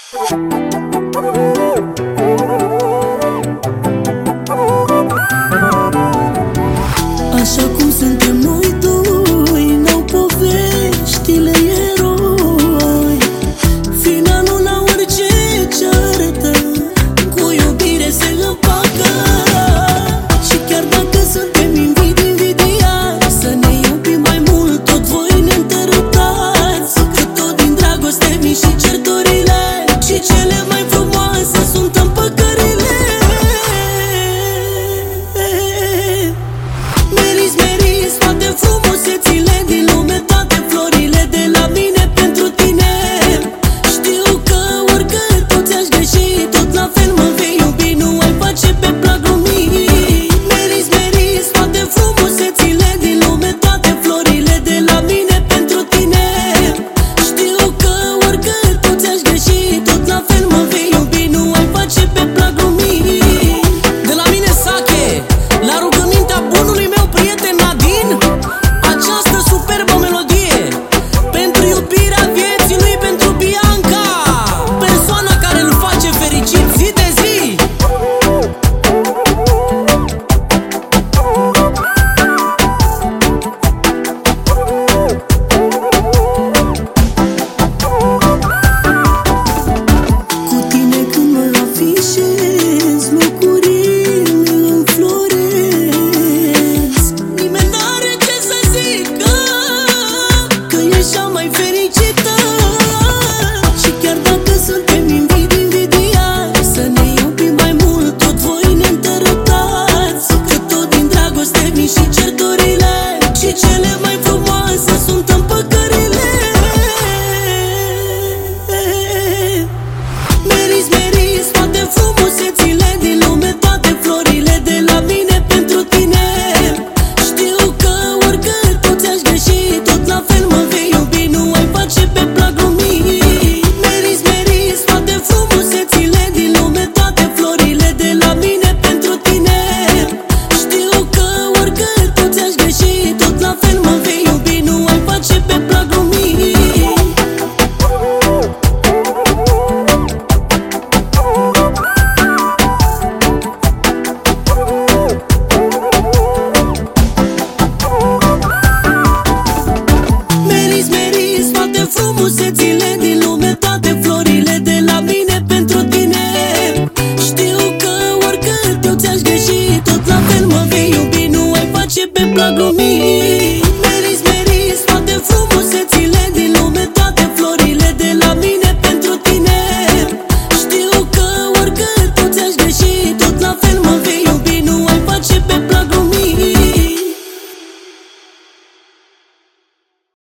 Așa cum suntem noi doi, n-au poveștile eroi. Finalul la orice ceartă, cu iubire se împacă. Și chiar dacă suntem invidiați, să ne iubim mai mult, tot voi ne întărâtați. Că tot din dragoste vin și certurile, și cele mai frumoase sunt împăcările. Meris, meris toate frumusețile din lume, toate florile de la mine pentru tine. Știu că oricât tu ți-aș greși, tot la fel mă vei iubi, nu ai face pe plac lumii. Meris, meris toate frumusețile din lume, toate florile de la mine pentru tine. Știu că oricât tu ți-aș greși, tot la fel mă vei iubi, nu ai face pe plac lumii. De la mine Sache, la rugămintea bunului meu prieten Nadin, această superbă melodie pentru iubirea vieții lui, pentru Bianca, persoana care îl face fericit zi de zi. Cu tine când mă afișez, locurile înfloresc. Nimeni n-are ce să zică că ești cea mai fericită. Și chiar dacă suntem invidiați, să ne iubim mai mult, tot voi ne întărâtați. Că tot din dragoste vin și certurile, și cele mai frumoase sunt împăcările. Meris, meris toate frumusețile din lume, toate florile de la mine pentru tine. Știu că oricât tu ți-aș greși, tot la fel mă vei iubi, nu ai face pe plac lumii. Meris, meris toate frumusețile din lume, toate florile de la mine pentru tine. Știu că oricât tu ți-aș greși, tot la fel mă vei iubi, nu ai face pe plac lumii. Meris, meris toate frumusețile din lume, toate